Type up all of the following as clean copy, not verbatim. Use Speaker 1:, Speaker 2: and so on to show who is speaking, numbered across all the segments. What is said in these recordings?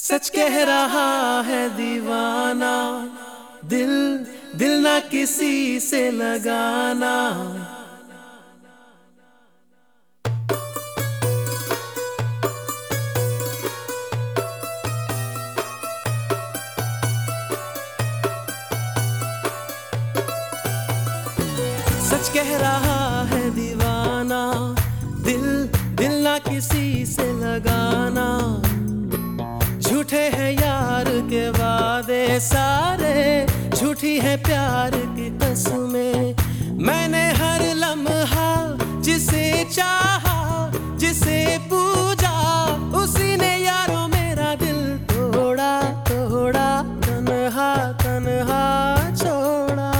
Speaker 1: सच कह रहा है दीवाना, दिल दिल ना किसी से लगाना। सच कह रहा है दीवाना, दिल दिल ना किसी से लगाना। झूठे हैं यार के वादे सारे, झूठी है प्यार की कसमें। मैंने हर लम्हा जिसे चाहा, जिसे पूजा, उसी ने यारों मेरा दिल तोड़ा तोड़ा, तन्हा तन्हा छोड़ा।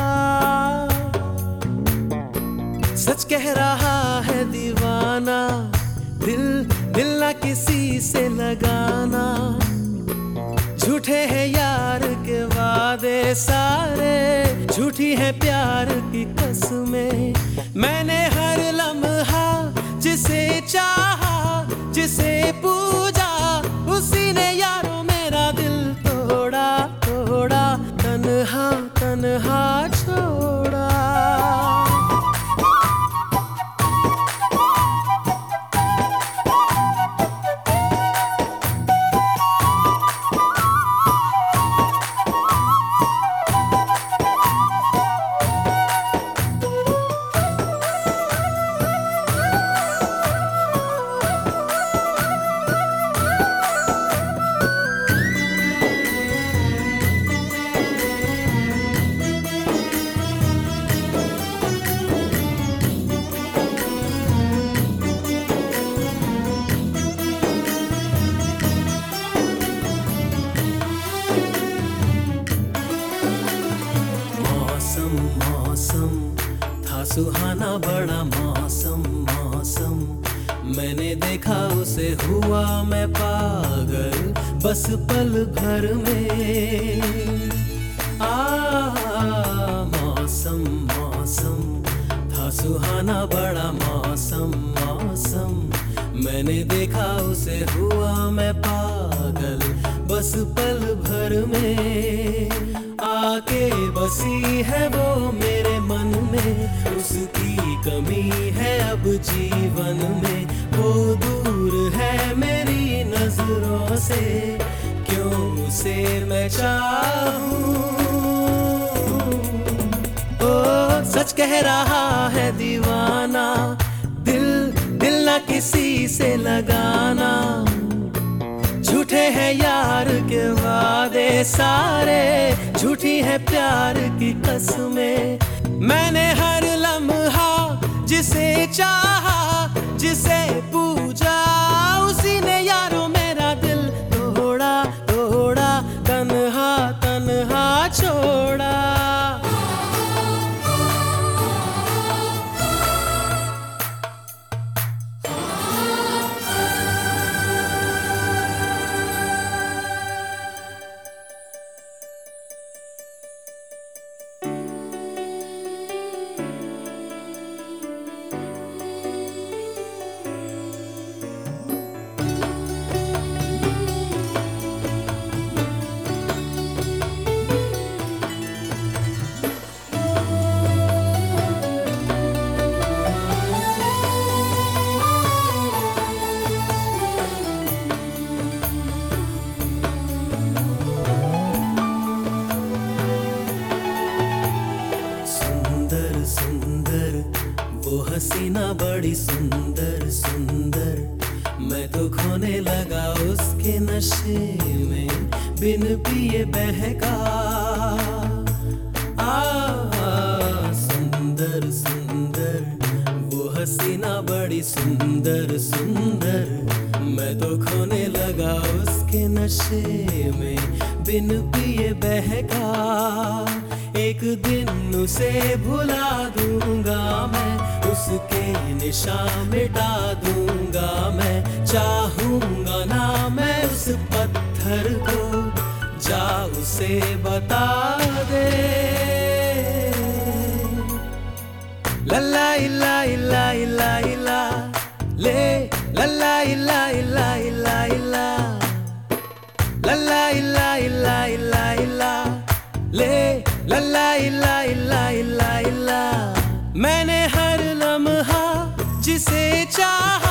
Speaker 1: सच कह रहा है दीवाना, दिल दिल ना किसी से लगाना। झूठे हैं यार के वादे सारे, झूठी है प्यार की कसमें। मैंने हर लम्हा जिसे चाहा, जिसे पूजा, उसी ने यारों मेरा दिल तोड़ा तोड़ा, तन्हा तन्हा छोड़ा। मौसम था सुहाना, बड़ा मौसम मौसम। मैंने देखा उसे, हुआ मैं पागल बस पल भर में। मौसम मौसम था सुहाना, बड़ा मौसम मौसम। मैंने देखा उसे, हुआ मैं पागल बस पल भर में। आके बसी है वो मेरे मन में, उसकी कमी है अब जीवन में। वो दूर है मेरी नजरों से, क्यों उसे मैं चाहूं। ओ सच कह रहा है दीवाना, दिल दिल ना किसी से लगाना। झूठे हैं यार के वादे सारे, झूठी है प्यार की कसमें। मैंने हर लम्हा जिसे चाहा, जिसे पूजा, उसी ने यारों मेरा दिल तोड़ा तोड़ा, तन्हा तन्हा छोड़ा। सुंदर वो हसीना, बड़ी सुंदर सुंदर। मैं तो खोने लगा उसके नशे में, बिन पिए बहका। सुंदर सुंदर वो हसीना, बड़ी सुंदर सुंदर। मैं तो खोने लगा उसके नशे में, बिन पिए बहका। एक दिन उसे भुला दूंगा मैं, उसके निशान मिटा दूंगा मैं। चाहूंगा ना मैं उस पत्थर को, जा उसे बता दे। लल्ला इला इला इला इला ले, लल्ला इला इला इला इला। La चाहा